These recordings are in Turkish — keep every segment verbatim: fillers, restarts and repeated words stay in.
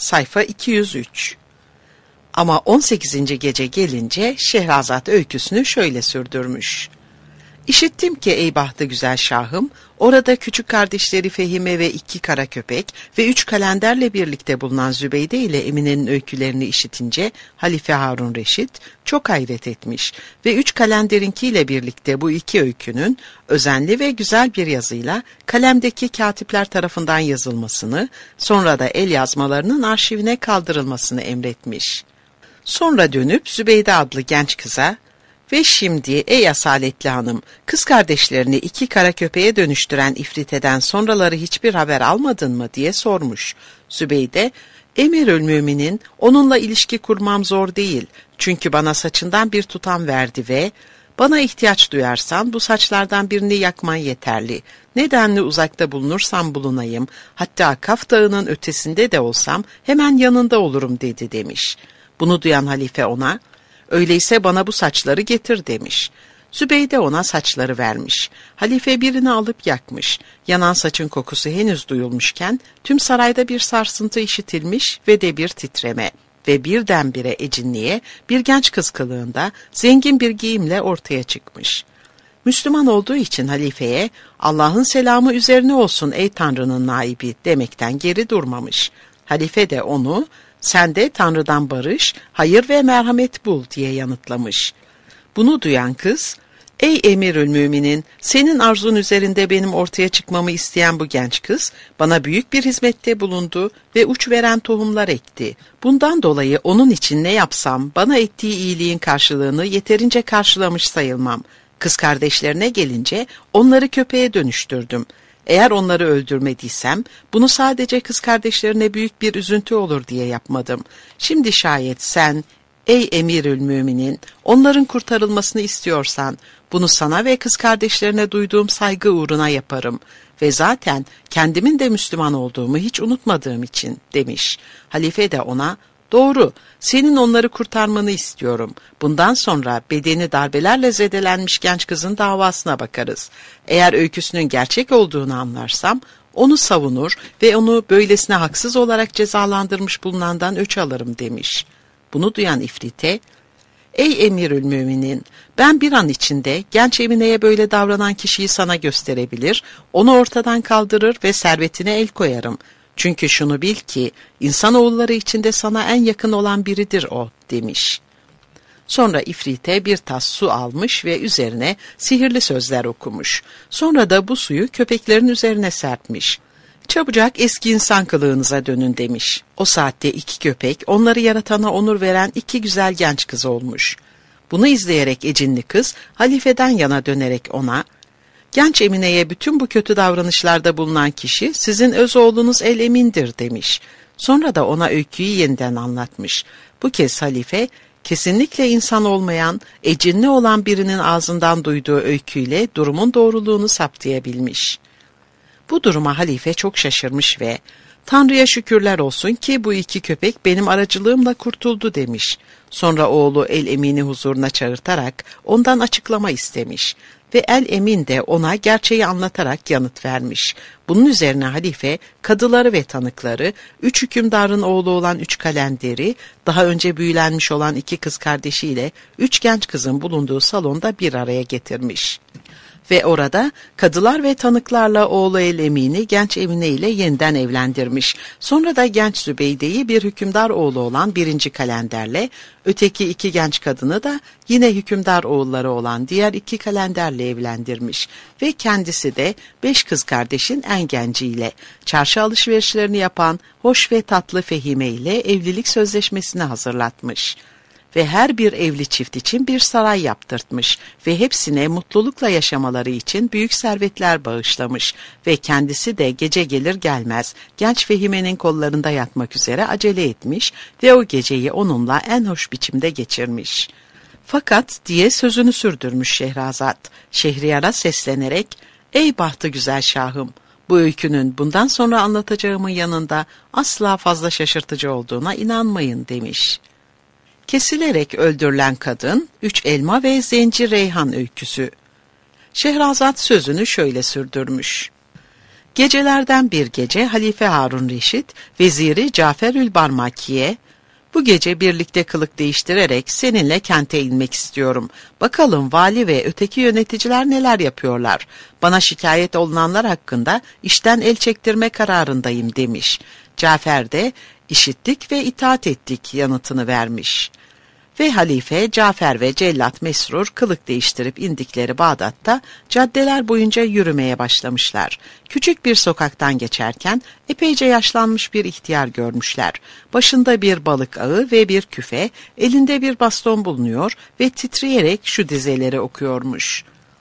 sayfa iki yüz üç. Ama on sekizinci gece gelince Şehrazat öyküsünü şöyle sürdürmüş. İşittim ki ey bahtı güzel şahım, orada küçük kardeşleri Fehime ve iki kara köpek ve üç kalenderle birlikte bulunan Zübeyde ile Emine'nin öykülerini işitince Halife Harun Reşit çok hayret etmiş ve üç kalenderinkiyle birlikte bu iki öykünün özenli ve güzel bir yazıyla kalemdeki katipler tarafından yazılmasını, sonra da el yazmalarının arşivine kaldırılmasını emretmiş. Sonra dönüp Zübeyde adlı genç kıza, "Ve şimdi ey asaletli hanım, kız kardeşlerini iki kara köpeğe dönüştüren ifriteden sonraları hiçbir haber almadın mı?" diye sormuş. Zübeyde, "Emirülmüminin onunla ilişki kurmam zor değil. Çünkü bana saçından bir tutam verdi ve bana ihtiyaç duyarsan bu saçlardan birini yakman yeterli. Nedenli uzakta bulunursam bulunayım, hatta Kaf Dağı'nın ötesinde de olsam hemen yanında olurum" dedi demiş. Bunu duyan halife ona, "Öyleyse bana bu saçları getir" demiş. Zübeyde ona saçları vermiş. Halife birini alıp yakmış. Yanan saçın kokusu henüz duyulmuşken tüm sarayda bir sarsıntı işitilmiş ve de bir titreme ve birdenbire ecinliğe bir genç kız kılığında zengin bir giyimle ortaya çıkmış. Müslüman olduğu için halifeye "Allah'ın selamı üzerine olsun ey Tanrı'nın naibi" demekten geri durmamış. Halife de onu "Sen de Tanrı'dan barış, hayır ve merhamet bul" diye yanıtlamış. Bunu duyan kız, "Ey Emirülmüminin, senin arzun üzerinde benim ortaya çıkmamı isteyen bu genç kız, bana büyük bir hizmette bulundu ve uç veren tohumlar ekti. Bundan dolayı onun için ne yapsam, bana ettiği iyiliğin karşılığını yeterince karşılamış sayılmam. Kız kardeşlerine gelince onları köpeğe dönüştürdüm. Eğer onları öldürmediysem, bunu sadece kız kardeşlerine büyük bir üzüntü olur diye yapmadım. Şimdi şayet sen, ey Emirülmüminin, onların kurtarılmasını istiyorsan, bunu sana ve kız kardeşlerine duyduğum saygı uğruna yaparım. Ve zaten kendimin de Müslüman olduğumu hiç unutmadığım için" demiş. Halife de ona, "Doğru, senin onları kurtarmanı istiyorum. Bundan sonra bedeni darbelerle zedelenmiş genç kızın davasına bakarız. Eğer öyküsünün gerçek olduğunu anlarsam, onu savunur ve onu böylesine haksız olarak cezalandırmış bulunandan öç alırım" demiş. Bunu duyan ifrite, "Ey Emirülmüminin, ben bir an içinde genç Emine'ye böyle davranan kişiyi sana gösterebilir, onu ortadan kaldırır ve servetine el koyarım. Çünkü şunu bil ki, insanoğulları içinde sana en yakın olan biridir o" demiş. Sonra ifrite bir tas su almış ve üzerine sihirli sözler okumuş. Sonra da bu suyu köpeklerin üzerine serpmiş. "Çabucak eski insan kılığınıza dönün" demiş. O saatte iki köpek onları yaratana onur veren iki güzel genç kız olmuş. Bunu izleyerek ecinli kız halifeden yana dönerek ona, "Genç Emine'ye bütün bu kötü davranışlarda bulunan kişi sizin öz oğlunuz El Emin'dir" demiş. Sonra da ona öyküyü yeniden anlatmış. Bu kez halife, kesinlikle insan olmayan, ecinli olan birinin ağzından duyduğu öyküyle durumun doğruluğunu saptayabilmiş. Bu duruma halife çok şaşırmış ve "Tanrı'ya şükürler olsun ki bu iki köpek benim aracılığımla kurtuldu" demiş. Sonra oğlu El Emin'i huzuruna çağırtarak ondan açıklama istemiş ve El Emin de ona gerçeği anlatarak yanıt vermiş. Bunun üzerine halife kadıları ve tanıkları, üç hükümdarın oğlu olan üç kalenderi, daha önce büyülenmiş olan iki kız kardeşiyle üç genç kızın bulunduğu salonda bir araya getirmiş. Ve orada kadılar ve tanıklarla oğlu El Emin'i genç Emine ile yeniden evlendirmiş. Sonra da genç Zübeyde'yi bir hükümdar oğlu olan birinci kalenderle, öteki iki genç kadını da yine hükümdar oğulları olan diğer iki kalenderle evlendirmiş. Ve kendisi de beş kız kardeşin en genciyle, çarşı alışverişlerini yapan hoş ve tatlı Fehime ile evlilik sözleşmesini hazırlatmış. Ve her bir evli çift için bir saray yaptırtmış ve hepsine mutlulukla yaşamaları için büyük servetler bağışlamış ve kendisi de gece gelir gelmez genç Fehime'nin kollarında yatmak üzere acele etmiş ve o geceyi onunla en hoş biçimde geçirmiş. "Fakat" diye sözünü sürdürmüş Şehrazat, Şehriyar'a seslenerek, "Ey bahtı güzel şahım, bu öykünün bundan sonra anlatacağımın yanında asla fazla şaşırtıcı olduğuna inanmayın" demiş. Kesilerek öldürülen kadın, üç elma ve zenci reyhan öyküsü. Şehrazat sözünü şöyle sürdürmüş. Gecelerden bir gece Halife Harun Reşit, veziri Caferül Barmaki'ye, "Bu gece birlikte kılık değiştirerek seninle kente inmek istiyorum. Bakalım vali ve öteki yöneticiler neler yapıyorlar. Bana şikayet olunanlar hakkında işten el çektirme kararındayım," demiş. Cafer de "İşittik ve itaat ettik," yanıtını vermiş. Ve halife Cafer ve cellat Mesrur kılık değiştirip indikleri Bağdat'ta caddeler boyunca yürümeye başlamışlar. Küçük bir sokaktan geçerken epeyce yaşlanmış bir ihtiyar görmüşler. Başında bir balık ağı ve bir küfe, elinde bir baston bulunuyor ve titreyerek şu dizeleri okuyormuş.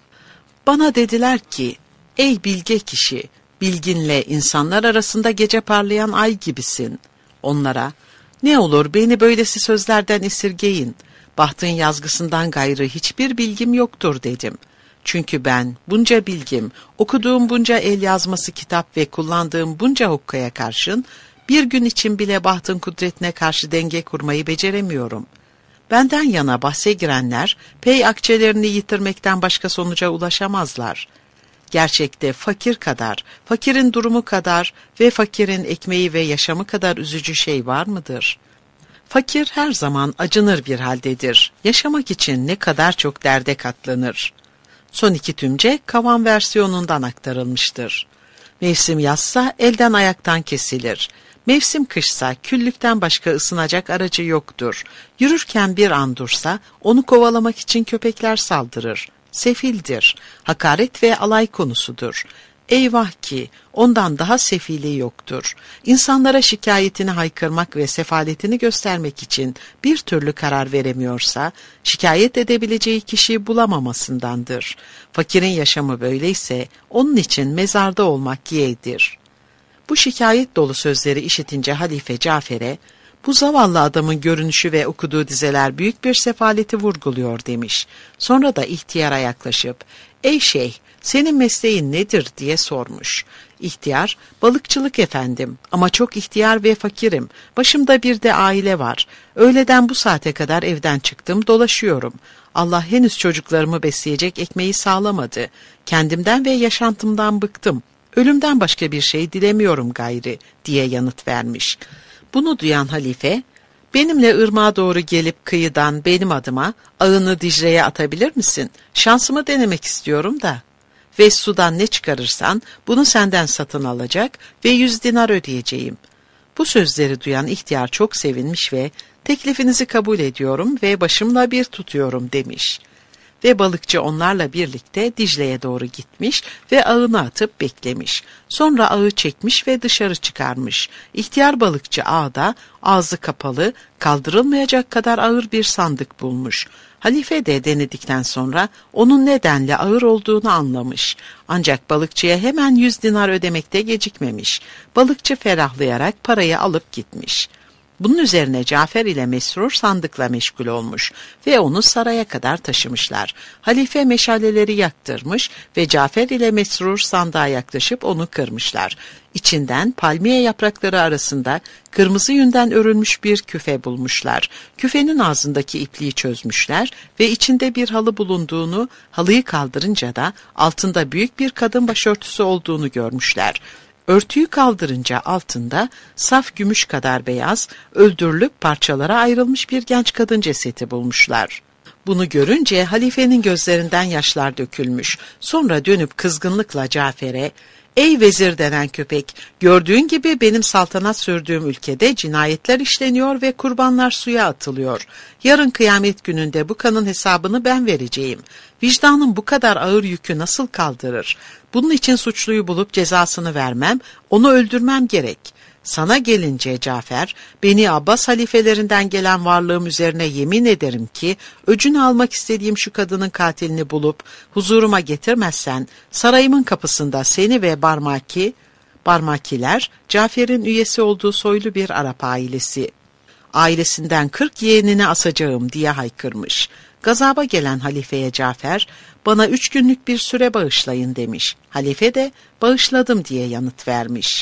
"Bana dediler ki, ey bilge kişi, bilginle insanlar arasında gece parlayan ay gibisin." Onlara, "Ne olur beni böylesi sözlerden esirgeyin. Bahtın yazgısından gayrı hiçbir bilgim yoktur," dedim. Çünkü ben bunca bilgim, okuduğum bunca el yazması kitap ve kullandığım bunca hukkaya karşın bir gün için bile bahtın kudretine karşı denge kurmayı beceremiyorum. Benden yana bahse girenler pey akçelerini yitirmekten başka sonuca ulaşamazlar. Gerçekte fakir kadar, fakirin durumu kadar ve fakirin ekmeği ve yaşamı kadar üzücü şey var mıdır? Fakir her zaman acınır bir haldedir. Yaşamak için ne kadar çok derde katlanır. Son iki tümce Kavan versiyonundan aktarılmıştır. Mevsim yazsa elden ayaktan kesilir. Mevsim kışsa küllükten başka ısınacak aracı yoktur. Yürürken bir an dursa onu kovalamak için köpekler saldırır. Sefildir. Hakaret ve alay konusudur. Eyvah ki ondan daha sefili yoktur. İnsanlara şikayetini haykırmak ve sefaletini göstermek için bir türlü karar veremiyorsa, şikayet edebileceği kişiyi bulamamasındandır. Fakirin yaşamı böyleyse, onun için mezarda olmak yeğdir. Bu şikayet dolu sözleri işitince Halife Cafer'e, "Bu zavallı adamın görünüşü ve okuduğu dizeler büyük bir sefaleti vurguluyor," demiş. Sonra da ihtiyara yaklaşıp, "Ey şeyh, senin mesleğin nedir?" diye sormuş. İhtiyar, "Balıkçılık efendim, ama çok ihtiyar ve fakirim. Başımda bir de aile var. Öğleden bu saate kadar evden çıktım, dolaşıyorum. Allah henüz çocuklarımı besleyecek ekmeği sağlamadı. Kendimden ve yaşantımdan bıktım. Ölümden başka bir şey dilemiyorum gayri," diye yanıt vermiş. Bunu duyan halife, "Benimle ırmağa doğru gelip kıyıdan benim adıma ağını Dicle'ye atabilir misin? Şansımı denemek istiyorum da. Ve sudan ne çıkarırsan bunu senden satın alacak ve yüz dinar ödeyeceğim." Bu sözleri duyan ihtiyar çok sevinmiş ve "Teklifinizi kabul ediyorum ve başımla bir tutuyorum," demiş. Ve balıkçı onlarla birlikte Dicle'ye doğru gitmiş ve ağını atıp beklemiş. Sonra ağı çekmiş ve dışarı çıkarmış. İhtiyar balıkçı ağda ağzı kapalı, kaldırılmayacak kadar ağır bir sandık bulmuş. Halife de denedikten sonra onun nedenle ağır olduğunu anlamış. Ancak balıkçıya hemen yüz dinar ödemekte gecikmemiş. Balıkçı ferahlayarak parayı alıp gitmiş. Bunun üzerine Cafer ile Mesrur sandıkla meşgul olmuş ve onu saraya kadar taşımışlar. Halife meşaleleri yaktırmış ve Cafer ile Mesrur sandığa yaklaşıp onu kırmışlar. İçinden palmiye yaprakları arasında kırmızı yünden örülmüş bir küfe bulmuşlar. Küfenin ağzındaki ipliği çözmüşler ve içinde bir halı bulunduğunu, halıyı kaldırınca da altında büyük bir kadın başörtüsü olduğunu görmüşler. Örtüyü kaldırınca altında saf gümüş kadar beyaz, öldürülüp parçalara ayrılmış bir genç kadın cesedi bulmuşlar. Bunu görünce halifenin gözlerinden yaşlar dökülmüş. Sonra dönüp kızgınlıkla Cafer'e, "Ey vezir denen köpek, gördüğün gibi benim saltanat sürdüğüm ülkede cinayetler işleniyor ve kurbanlar suya atılıyor. Yarın kıyamet gününde bu kanın hesabını ben vereceğim. Vicdanım bu kadar ağır yükü nasıl kaldırır? Bunun için suçluyu bulup cezasını vermem, onu öldürmem gerek. Sana gelince Cafer, Beni Abbas halifelerinden gelen varlığım üzerine yemin ederim ki, öcünü almak istediğim şu kadının katilini bulup huzuruma getirmezsen, sarayımın kapısında seni ve Barmaki, Barmakiler, Cafer'in üyesi olduğu soylu bir Arap ailesi, ailesinden kırk yeğenini asacağım," diye haykırmış. Gazaba gelen halifeye Cafer, "Bana üç günlük bir süre bağışlayın," demiş. Halife de, "Bağışladım," diye yanıt vermiş.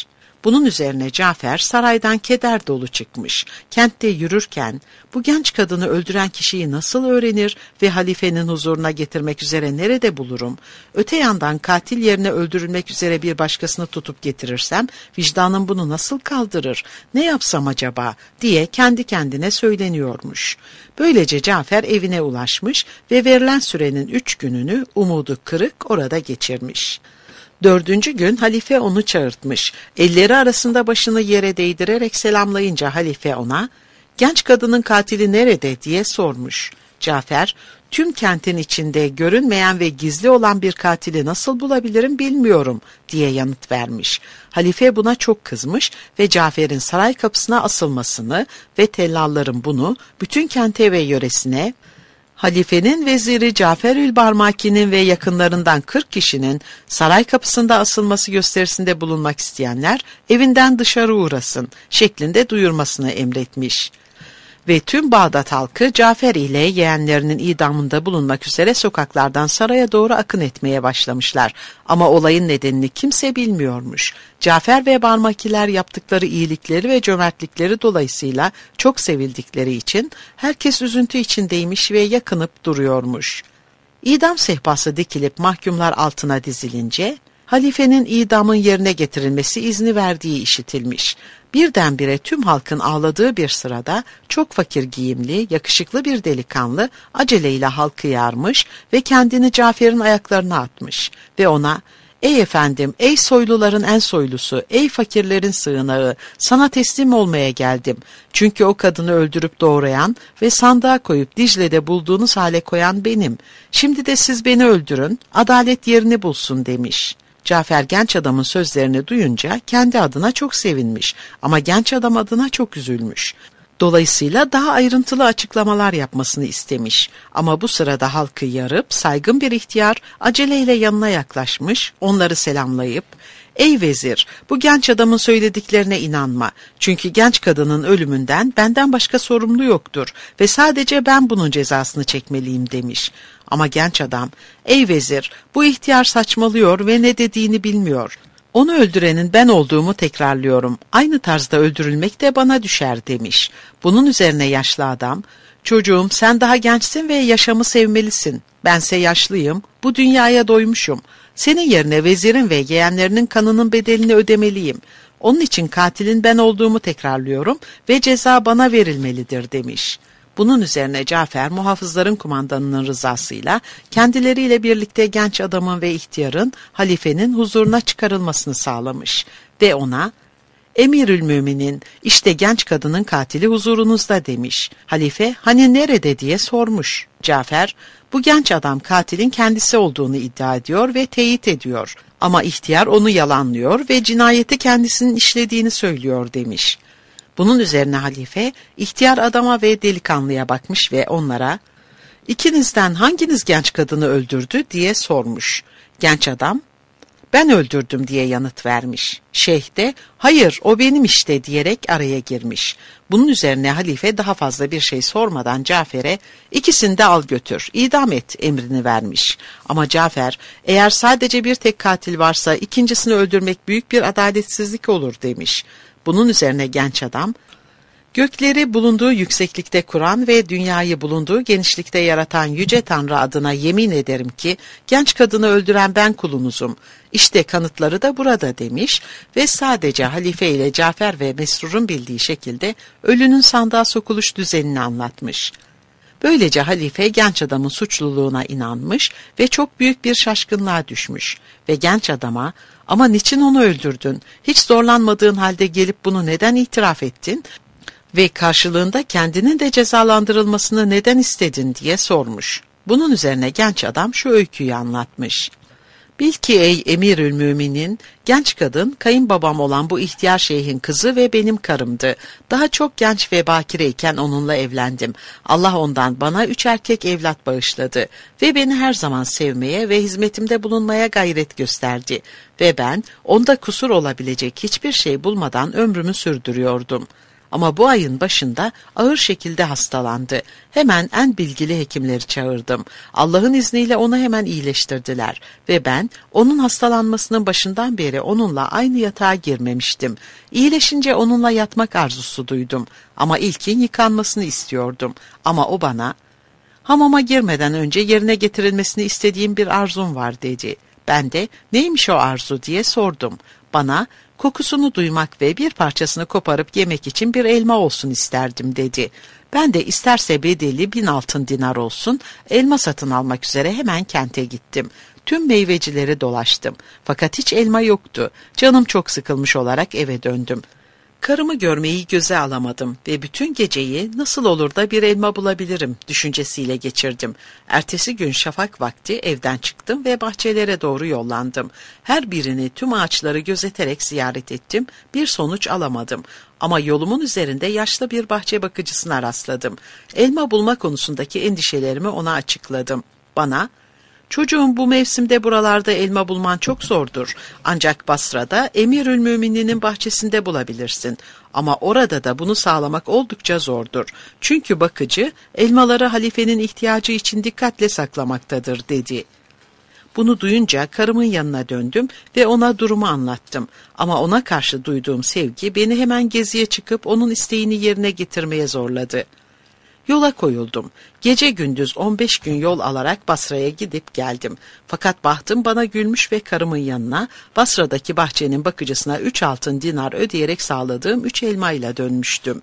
Bunun üzerine Cafer saraydan keder dolu çıkmış. Kentte yürürken bu genç kadını öldüren kişiyi nasıl öğrenir ve halifenin huzuruna getirmek üzere nerede bulurum? Öte yandan katil yerine öldürülmek üzere bir başkasını tutup getirirsem vicdanım bunu nasıl kaldırır? Ne yapsam acaba diye kendi kendine söyleniyormuş. Böylece Cafer evine ulaşmış ve verilen sürenin üç gününü umudu kırık orada geçirmiş. Dördüncü gün halife onu çağırtmış. Elleri arasında başını yere değdirerek selamlayınca halife ona, "Genç kadının katili nerede?" diye sormuş. Cafer, "Tüm kentin içinde görünmeyen ve gizli olan bir katili nasıl bulabilirim bilmiyorum," diye yanıt vermiş. Halife buna çok kızmış ve Cafer'in saray kapısına asılmasını ve tellalların bunu bütün kente ve yöresine, halifenin veziri Caferül Barmaki'nin ve yakınlarından kırk kişinin saray kapısında asılması gösterisinde bulunmak isteyenler evinden dışarı uğrasın şeklinde duyurmasını emretmiş. Ve tüm Bağdat halkı Cafer ile yeğenlerinin idamında bulunmak üzere sokaklardan saraya doğru akın etmeye başlamışlar. Ama olayın nedenini kimse bilmiyormuş. Cafer ve Barmakiler yaptıkları iyilikleri ve cömertlikleri dolayısıyla çok sevildikleri için herkes üzüntü içindeymiş ve yakınıp duruyormuş. İdam sehpası dikilip mahkumlar altına dizilince, halifenin idamın yerine getirilmesi izni verdiği işitilmiş. Birdenbire tüm halkın ağladığı bir sırada çok fakir giyimli, yakışıklı bir delikanlı aceleyle halkı yarmış ve kendini Cafer'in ayaklarına atmış ve ona, "Ey efendim, ey soyluların en soylusu, ey fakirlerin sığınağı, sana teslim olmaya geldim. Çünkü o kadını öldürüp doğrayan ve sandığa koyup Dicle'de bulduğunuz hale koyan benim. Şimdi de siz beni öldürün, adalet yerini bulsun," demiş. Cafer genç adamın sözlerini duyunca kendi adına çok sevinmiş ama genç adam adına çok üzülmüş. Dolayısıyla daha ayrıntılı açıklamalar yapmasını istemiş. Ama bu sırada halkı yarıp saygın bir ihtiyar aceleyle yanına yaklaşmış, onları selamlayıp, "Ey vezir, bu genç adamın söylediklerine inanma. Çünkü genç kadının ölümünden benden başka sorumlu yoktur ve sadece ben bunun cezasını çekmeliyim," demiş. Ama genç adam, "Ey vezir, bu ihtiyar saçmalıyor ve ne dediğini bilmiyor. Onu öldürenin ben olduğumu tekrarlıyorum. Aynı tarzda öldürülmek de bana düşer," demiş. Bunun üzerine yaşlı adam, "Çocuğum, sen daha gençsin ve yaşamı sevmelisin. Bense yaşlıyım, bu dünyaya doymuşum. Senin yerine vezirin ve yeğenlerinin kanının bedelini ödemeliyim. Onun için katilin ben olduğumu tekrarlıyorum ve ceza bana verilmelidir," demiş. Bunun üzerine Cafer, muhafızların kumandanının rızasıyla kendileriyle birlikte genç adamın ve ihtiyarın halifenin huzuruna çıkarılmasını sağlamış ve ona, "Emirül Müminin, işte genç kadının katili huzurunuzda," demiş. Halife, "Hani nerede?" diye sormuş. Cafer, "Bu genç adam katilin kendisi olduğunu iddia ediyor ve teyit ediyor. Ama ihtiyar onu yalanlıyor ve cinayeti kendisinin işlediğini söylüyor," demiş. Bunun üzerine halife, ihtiyar adama ve delikanlıya bakmış ve onlara, "İkinizden hanginiz genç kadını öldürdü?" diye sormuş. Genç adam, "Ben öldürdüm," diye yanıt vermiş. Şeyh de, "Hayır, o benim işte," diyerek araya girmiş. Bunun üzerine halife daha fazla bir şey sormadan Cafer'e, "İkisini de al götür, idam et," emrini vermiş. Ama Cafer, "Eğer sadece bir tek katil varsa ikincisini öldürmek büyük bir adaletsizlik olur," demiş. Bunun üzerine genç adam, "Gökleri bulunduğu yükseklikte kuran ve dünyayı bulunduğu genişlikte yaratan Yüce Tanrı adına yemin ederim ki genç kadını öldüren ben kulunuzum. İşte kanıtları da burada," demiş ve sadece halife ile Cafer ve Mesrur'un bildiği şekilde ölünün sandığa sokuluş düzenini anlatmış. Böylece halife genç adamın suçluluğuna inanmış ve çok büyük bir şaşkınlığa düşmüş ve genç adama, "Ama niçin onu öldürdün? Hiç zorlanmadığın halde gelip bunu neden itiraf ettin ve karşılığında kendinin de cezalandırılmasını neden istedin?" diye sormuş. Bunun üzerine genç adam şu öyküyü anlatmış. "Bil ki ey Emirül Müminin, genç kadın kayınbabam olan bu ihtiyar şeyhin kızı ve benim karımdı. Daha çok genç ve bakireyken onunla evlendim. Allah ondan bana üç erkek evlat bağışladı ve beni her zaman sevmeye ve hizmetimde bulunmaya gayret gösterdi. Ve ben onda kusur olabilecek hiçbir şey bulmadan ömrümü sürdürüyordum. Ama bu ayın başında ağır şekilde hastalandı. Hemen en bilgili hekimleri çağırdım. Allah'ın izniyle onu hemen iyileştirdiler ve ben onun hastalanmasının başından beri onunla aynı yatağa girmemiştim. İyileşince onunla yatmak arzusu duydum ama ilkin yıkanmasını istiyordum. Ama o bana, "Hamama girmeden önce yerine getirilmesini istediğim bir arzum var," dedi. Ben de "Neymiş o arzu?" diye sordum. Bana "Kokusunu duymak ve bir parçasını koparıp yemek için bir elma olsun isterdim," dedi. Ben de isterse bedeli bin altın dinar olsun, elma satın almak üzere hemen kente gittim. Tüm meyvecileri dolaştım. Fakat hiç elma yoktu. Canım çok sıkılmış olarak eve döndüm. Karımı görmeyi göze alamadım ve bütün geceyi nasıl olur da bir elma bulabilirim düşüncesiyle geçirdim. Ertesi gün şafak vakti evden çıktım ve bahçelere doğru yollandım. Her birini, tüm ağaçları gözeterek ziyaret ettim. Bir sonuç alamadım. Ama yolumun üzerinde yaşlı bir bahçe bakıcısına rastladım. Elma bulma konusundaki endişelerimi ona açıkladım. Bana, "Çocuğum, bu mevsimde buralarda elma bulman çok zordur. Ancak Basra'da Emirülmümininin bahçesinde bulabilirsin. Ama orada da bunu sağlamak oldukça zordur. Çünkü bakıcı elmaları halifenin ihtiyacı için dikkatle saklamaktadır," dedi. Bunu duyunca karımın yanına döndüm ve ona durumu anlattım. Ama ona karşı duyduğum sevgi beni hemen geziye çıkıp onun isteğini yerine getirmeye zorladı. Yola koyuldum. Gece gündüz on beş gün yol alarak Basra'ya gidip geldim. Fakat bahtım bana gülmüş ve karımın yanına, Basra'daki bahçenin bakıcısına üç altın dinar ödeyerek sağladığım üç elmayla dönmüştüm.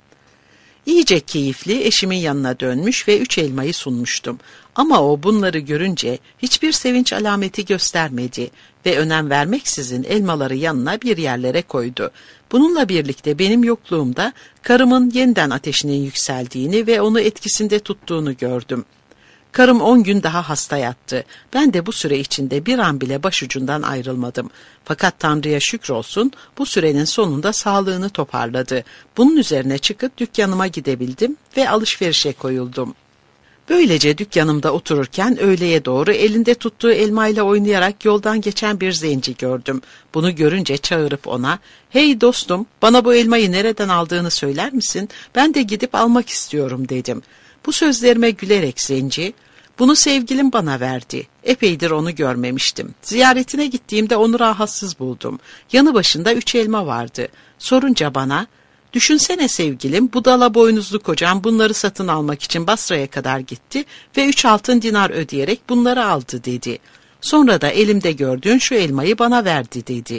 İyice keyifli eşimin yanına dönmüş ve üç elmayı sunmuştum. Ama o bunları görünce hiçbir sevinç alameti göstermedi ve önem vermeksizin elmaları yanına bir yerlere koydu. Bununla birlikte benim yokluğumda karımın yeniden ateşinin yükseldiğini ve onu etkisinde tuttuğunu gördüm. Karım on gün daha hasta yattı. Ben de bu süre içinde bir an bile başucundan ayrılmadım. Fakat Tanrı'ya şükrolsun, bu sürenin sonunda sağlığını toparladı. Bunun üzerine çıkıp dükkanıma gidebildim ve alışverişe koyuldum. Böylece dükkanımda otururken öğleye doğru elinde tuttuğu elmayla oynayarak yoldan geçen bir zenci gördüm. Bunu görünce çağırıp ona, "Hey dostum, bana bu elmayı nereden aldığını söyler misin? Ben de gidip almak istiyorum," dedim. Bu sözlerime gülerek zenci, "Bunu sevgilim bana verdi. Epeydir onu görmemiştim. Ziyaretine gittiğimde onu rahatsız buldum. Yanı başında üç elma vardı. Sorunca bana, düşünsene sevgilim, budala boynuzlu kocam bunları satın almak için Basra'ya kadar gitti ve üç altın dinar ödeyerek bunları aldı," dedi. Sonra da elimde gördüğün şu elmayı bana verdi, dedi.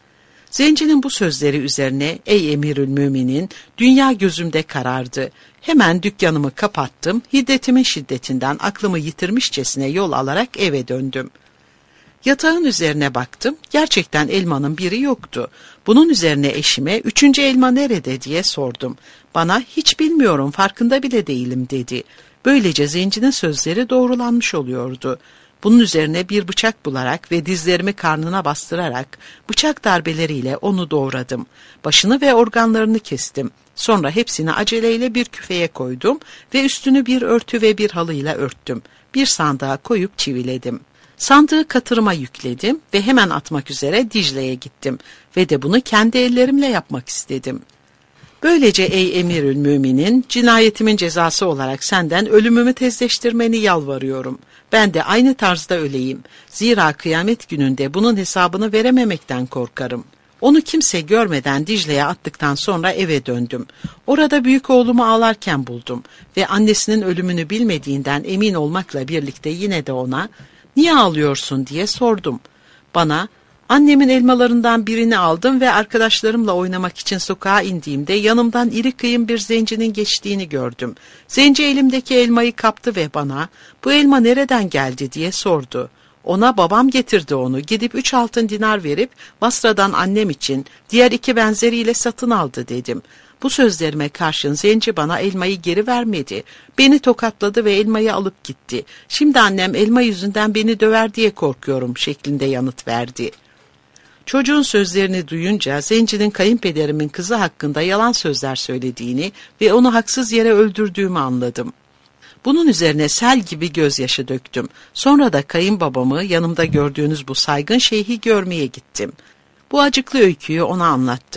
Zencinin bu sözleri üzerine, "Ey Emirülmüminin, dünya gözümde karardı. Hemen dükkanımı kapattım, hiddetimin şiddetinden aklımı yitirmişçesine yol alarak eve döndüm. Yatağın üzerine baktım, gerçekten elmanın biri yoktu. Bunun üzerine eşime, "Üçüncü elma nerede?" diye sordum. Bana, "Hiç bilmiyorum, farkında bile değilim," dedi. Böylece zencinin sözleri doğrulanmış oluyordu. Bunun üzerine bir bıçak bularak ve dizlerimi karnına bastırarak bıçak darbeleriyle onu doğradım. Başını ve organlarını kestim. Sonra hepsini aceleyle bir küfeye koydum ve üstünü bir örtü ve bir halıyla örttüm. Bir sandığa koyup çiviledim. Sandığı katırıma yükledim ve hemen atmak üzere Dicle'ye gittim ve de bunu kendi ellerimle yapmak istedim. Böylece ey Emirülmüminin, cinayetimin cezası olarak senden ölümümü tezleştirmeni yalvarıyorum. Ben de aynı tarzda öleyim. Zira kıyamet gününde bunun hesabını verememekten korkarım. Onu kimse görmeden Dicle'ye attıktan sonra eve döndüm. Orada büyük oğlumu ağlarken buldum ve annesinin ölümünü bilmediğinden emin olmakla birlikte yine de ona, "Niye ağlıyorsun?" diye sordum. Bana, "Annemin elmalarından birini aldım ve arkadaşlarımla oynamak için sokağa indiğimde yanımdan iri kıyım bir zencinin geçtiğini gördüm. Zenci elimdeki elmayı kaptı ve bana, 'Bu elma nereden geldi?' diye sordu. Ona babam getirdi onu, gidip üç altın dinar verip Basra'dan annem için diğer iki benzeriyle satın aldı," dedim. Bu sözlerime karşın zenci bana elmayı geri vermedi. Beni tokatladı ve elmayı alıp gitti. "Şimdi annem elma yüzünden beni döver diye korkuyorum," şeklinde yanıt verdi. Çocuğun sözlerini duyunca zencinin kayınpederimin kızı hakkında yalan sözler söylediğini ve onu haksız yere öldürdüğümü anladım. Bunun üzerine sel gibi gözyaşı döktüm. Sonra da kayınbabamı, yanımda gördüğünüz bu saygın şeyhi görmeye gittim. Bu acıklı öyküyü ona anlattım.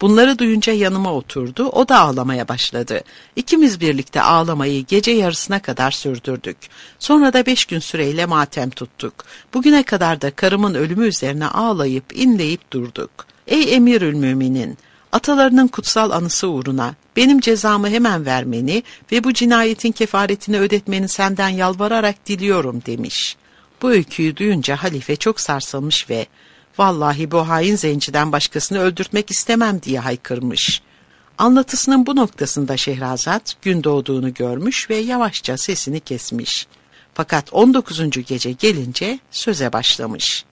Bunları duyunca yanıma oturdu, o da ağlamaya başladı. İkimiz birlikte ağlamayı gece yarısına kadar sürdürdük. Sonra da beş gün süreyle matem tuttuk. Bugüne kadar da karımın ölümü üzerine ağlayıp inleyip durduk. Ey Emirül Müminin! Atalarının kutsal anısı uğruna benim cezamı hemen vermeni ve bu cinayetin kefaretini ödetmeni senden yalvararak diliyorum demiş. Bu öyküyü duyunca halife çok sarsılmış ve vallahi bu hain zenciden başkasını öldürtmek istemem diye haykırmış. Anlatısının bu noktasında Şehrazat gün doğduğunu görmüş ve yavaşça sesini kesmiş. Fakat on dokuzuncu gece gelince söze başlamış.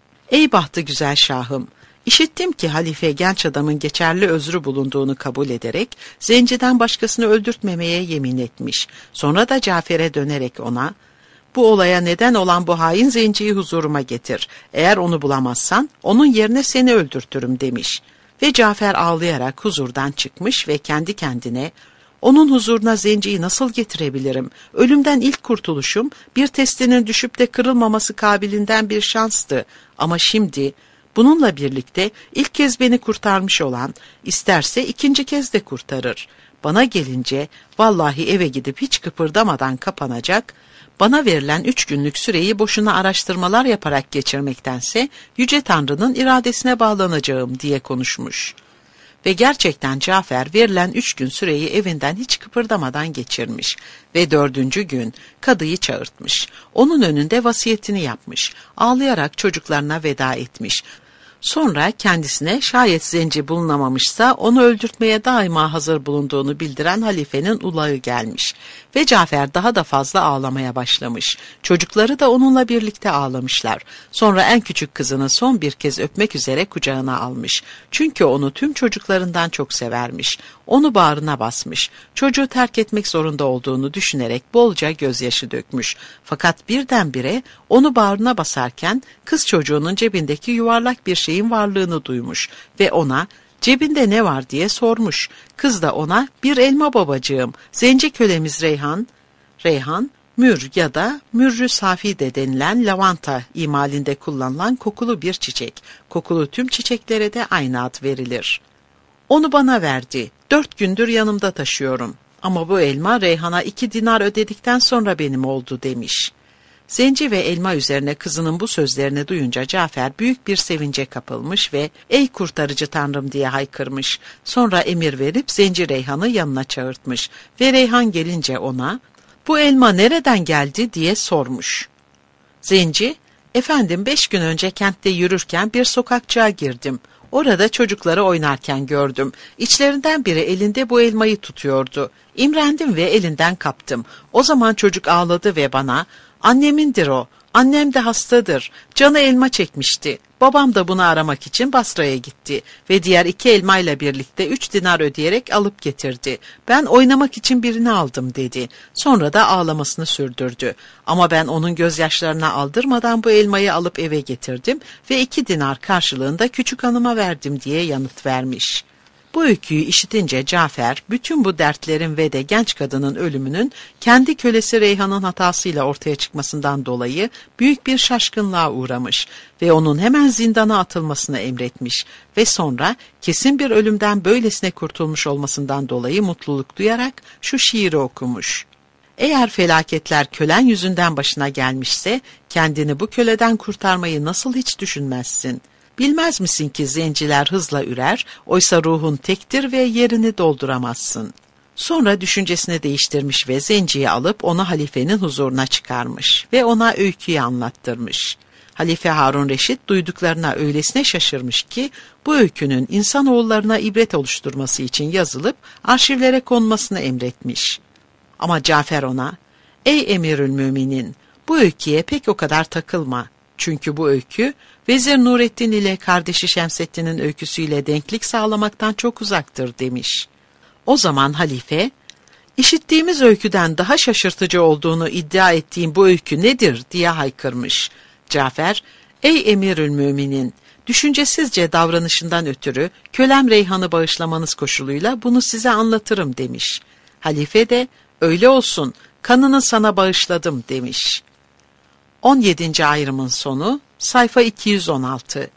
Ey bahtı güzel şahım! İşittim ki halife genç adamın geçerli özrü bulunduğunu kabul ederek zenciden başkasını öldürtmemeye yemin etmiş. Sonra da Cafer'e dönerek ona, bu olaya neden olan bu hain zenciyi huzuruma getir. Eğer onu bulamazsan onun yerine seni öldürtürüm demiş. Ve Cafer ağlayarak huzurdan çıkmış ve kendi kendine, onun huzuruna zenciyi nasıl getirebilirim? Ölümden ilk kurtuluşum bir testinin düşüp de kırılmaması kabilinden bir şanstı. Ama şimdi bununla birlikte ilk kez beni kurtarmış olan isterse ikinci kez de kurtarır. Bana gelince vallahi eve gidip hiç kıpırdamadan kapanacak, bana verilen üç günlük süreyi boşuna araştırmalar yaparak geçirmektense Yüce Tanrı'nın iradesine bağlanacağım diye konuşmuş. Ve gerçekten Cafer verilen üç gün süreyi evinden hiç kıpırdamadan geçirmiş ve dördüncü gün kadıyı çağırtmış. Onun önünde vasiyetini yapmış, ağlayarak çocuklarına veda etmiş. Sonra kendisine şayet zenci bulunamamışsa onu öldürtmeye daima hazır bulunduğunu bildiren halifenin ulağı gelmiş. Ve Cafer daha da fazla ağlamaya başlamış. Çocukları da onunla birlikte ağlamışlar. Sonra en küçük kızını son bir kez öpmek üzere kucağına almış. Çünkü onu tüm çocuklarından çok severmiş. Onu bağrına basmış. Çocuğu terk etmek zorunda olduğunu düşünerek bolca gözyaşı dökmüş. Fakat birdenbire onu bağrına basarken kız çocuğunun cebindeki yuvarlak bir şeyin varlığını duymuş ve ona cebinde ne var diye sormuş. Kız da ona bir elma babacığım, zenci kölemiz Reyhan, Reyhan, mür ya da mürrü safi de denilen lavanta imalinde kullanılan kokulu bir çiçek. Kokulu tüm çiçeklere de aynı ad verilir. Onu bana verdi. Dört gündür yanımda taşıyorum. Ama bu elma Reyhan'a iki dinar ödedikten sonra benim oldu demiş. Zenci ve elma üzerine kızının bu sözlerini duyunca Cafer büyük bir sevince kapılmış ve ey kurtarıcı Tanrım diye haykırmış. Sonra emir verip Zenci Reyhan'ı yanına çağırtmış ve Reyhan gelince ona bu elma nereden geldi diye sormuş. Zenci, efendim beş gün önce kentte yürürken bir sokakçığa girdim. Orada çocukları oynarken gördüm. İçlerinden biri elinde bu elmayı tutuyordu. İmrendim ve elinden kaptım. O zaman çocuk ağladı ve bana, annemindir o, annem de hastadır, canı elma çekmişti. Babam da bunu aramak için Basra'ya gitti ve diğer iki elmayla birlikte üç dinar ödeyerek alıp getirdi. Ben oynamak için birini aldım dedi. Sonra da ağlamasını sürdürdü. Ama ben onun gözyaşlarına aldırmadan bu elmayı alıp eve getirdim ve iki dinar karşılığında küçük hanıma verdim diye yanıt vermiş. Bu öyküyü işitince Cafer, bütün bu dertlerin ve de genç kadının ölümünün kendi kölesi Reyhan'ın hatasıyla ortaya çıkmasından dolayı büyük bir şaşkınlığa uğramış ve onun hemen zindana atılmasını emretmiş ve sonra kesin bir ölümden böylesine kurtulmuş olmasından dolayı mutluluk duyarak şu şiiri okumuş. Eğer felaketler kölen yüzünden başına gelmişse, kendini bu köleden kurtarmayı nasıl hiç düşünmezsin? Bilmez misin ki zenciler hızla ürer, oysa ruhun tektir ve yerini dolduramazsın. Sonra düşüncesini değiştirmiş ve zenciyi alıp onu halifenin huzuruna çıkarmış ve ona öyküyü anlattırmış. Halife Harun Reşit duyduklarına öylesine şaşırmış ki bu öykünün insanoğullarına ibret oluşturması için yazılıp arşivlere konmasını emretmiş. Ama Cafer ona, ''Ey Emirül Müminin, bu öyküye pek o kadar takılma. Çünkü bu öykü, Vezir Nurettin ile kardeşi Şemseddin'in öyküsüyle denklik sağlamaktan çok uzaktır.'' demiş. O zaman halife, ''İşittiğimiz öyküden daha şaşırtıcı olduğunu iddia ettiğim bu öykü nedir?'' diye haykırmış. Cafer, ''Ey Emirül Müminin, düşüncesizce davranışından ötürü kölem Reyhan'ı bağışlamanız koşuluyla bunu size anlatırım.'' demiş. Halife de, ''Öyle olsun, kanını sana bağışladım.'' demiş. on yedinci ayrımın sonu, sayfa iki yüz on altı.